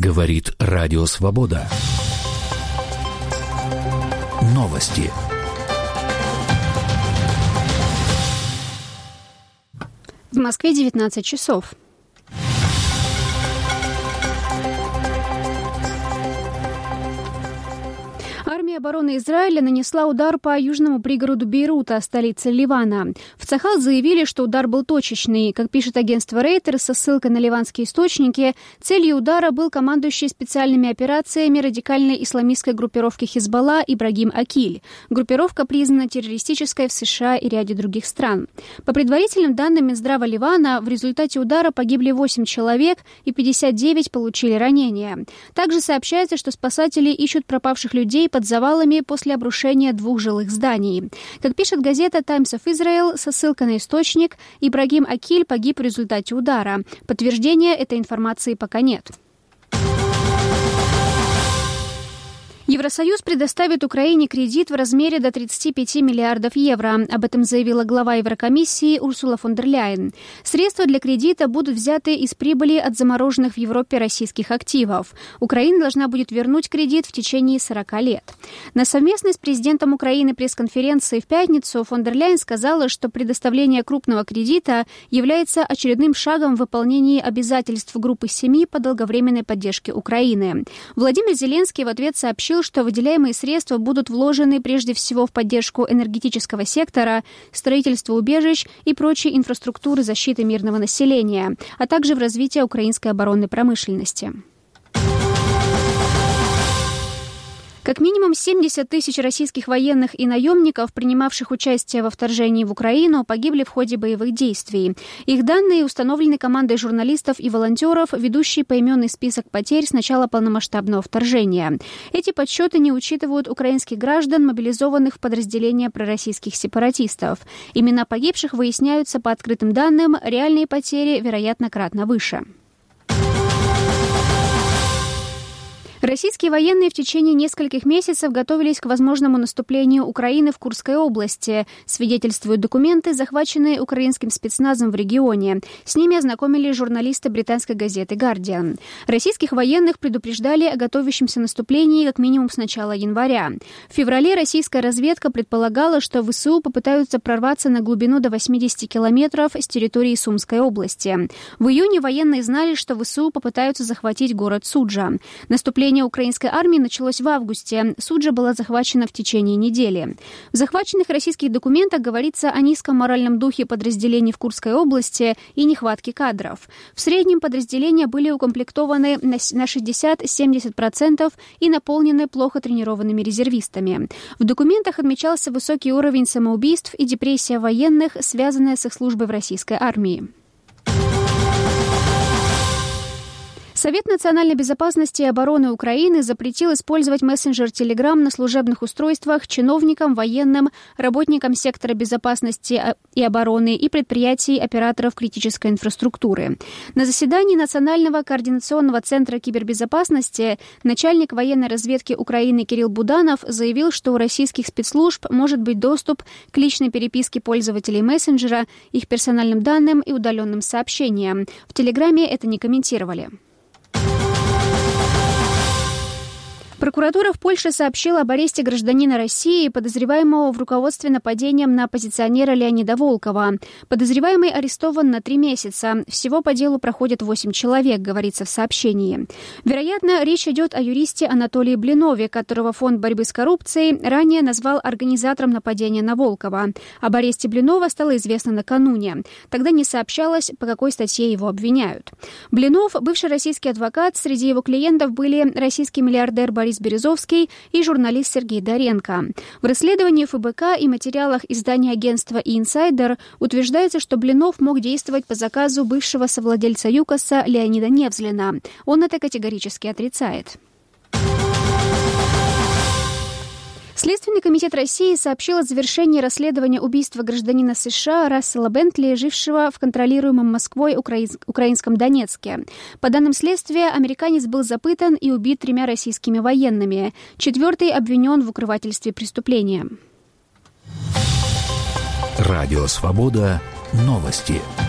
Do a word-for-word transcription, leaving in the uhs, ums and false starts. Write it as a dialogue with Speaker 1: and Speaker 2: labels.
Speaker 1: Говорит Радио Свобода. Новости.
Speaker 2: В Москве девятнадцать часов. Армия обороны Израиля нанесла удар по южному пригороду Бейрута, столице Ливана. В Цахал заявили, что удар был точечный. Как пишет агентство Reuters со ссылкой на ливанские источники, целью удара был командующий специальными операциями радикальной исламистской группировки Хизбалла Ибрагим Акиль. Группировка признана террористической в США и ряде других стран. По предварительным данным Минздрава Ливана, в результате удара погибли восемь человек и пятьдесят девять получили ранения. Также сообщается, что спасатели ищут пропавших людей под завалами после обрушения двух жилых зданий. Как пишет газета Times of Israel со ссылкой на источник, Ибрагим Акиль погиб в результате удара. Подтверждения этой информации пока нет. Евросоюз предоставит Украине кредит в размере до тридцати пяти миллиардов евро. Об этом заявила глава Еврокомиссии Урсула фон дер Ляйен. Средства для кредита будут взяты из прибыли от замороженных в Европе российских активов. Украина должна будет вернуть кредит в течение сорока лет. На совместной с президентом Украины пресс-конференции в пятницу фон дер Ляйен сказала, что предоставление крупного кредита является очередным шагом в выполнении обязательств группы семи по долговременной поддержке Украины. Владимир Зеленский в ответ сообщил, что выделяемые средства будут вложены прежде всего в поддержку энергетического сектора, строительство убежищ и прочей инфраструктуры защиты мирного населения, а также в развитие украинской оборонной промышленности. Как минимум семьдесят тысяч российских военных и наемников, принимавших участие во вторжении в Украину, погибли в ходе боевых действий. Их данные установлены командой журналистов и волонтеров, ведущей поименный список потерь с начала полномасштабного вторжения. Эти подсчеты не учитывают украинских граждан, мобилизованных в подразделения пророссийских сепаратистов. Имена погибших выясняются по открытым данным, реальные потери, вероятно, кратно выше. Российские военные в течение нескольких месяцев готовились к возможному наступлению Украины в Курской области, свидетельствуют документы, захваченные украинским спецназом в регионе. С ними ознакомились журналисты британской газеты «Гардиан». Российских военных предупреждали о готовящемся наступлении как минимум с начала января. В феврале российская разведка предполагала, что ВСУ попытаются прорваться на глубину до восьмидесяти километров с территории Сумской области. В июне военные знали, что ВСУ попытаются захватить город Суджа. Наступление украинской армии началось в августе. Суджа была захвачена в течение недели. В захваченных российских документах говорится о низком моральном духе подразделений в Курской области и нехватке кадров. В среднем подразделения были укомплектованы на шестьдесят-семьдесят процентов и наполнены плохо тренированными резервистами. В документах отмечался высокий уровень самоубийств и депрессия военных, связанная с их службой в российской армии. Совет национальной безопасности и обороны Украины запретил использовать мессенджер Telegram на служебных устройствах чиновникам, военным, работникам сектора безопасности и обороны и предприятий операторов критической инфраструктуры. На заседании Национального координационного центра кибербезопасности начальник военной разведки Украины Кирилл Буданов заявил, что у российских спецслужб может быть доступ к личной переписке пользователей мессенджера, их персональным данным и удаленным сообщениям. В Телеграме это не комментировали. Прокуратура в Польше сообщила об аресте гражданина России, подозреваемого в руководстве нападением на оппозиционера Леонида Волкова. Подозреваемый арестован на три месяца. Всего по делу проходит восемь человек, говорится в сообщении. Вероятно, речь идет о юристе Анатолии Блинове, которого Фонд борьбы с коррупцией ранее назвал организатором нападения на Волкова. Об аресте Блинова стало известно накануне. Тогда не сообщалось, по какой статье его обвиняют. Блинов, бывший российский адвокат, среди его клиентов были российский миллиардер Борис Борис Березовский и журналист Сергей Доренко. В расследовании эф бэ ка и материалах издания агентства «Инсайдер» утверждается, что Блинов мог действовать по заказу бывшего совладельца ЮКОСа Леонида Невзлина. Он это категорически отрицает. Следственный комитет России сообщил о завершении расследования убийства гражданина США Рассела Бентли, жившего в контролируемом Москвой украинском Донецке. По данным следствия, американец был запытан и убит тремя российскими военными. Четвертый обвинен в укрывательстве преступления.
Speaker 1: Радио «Свобода». Новости.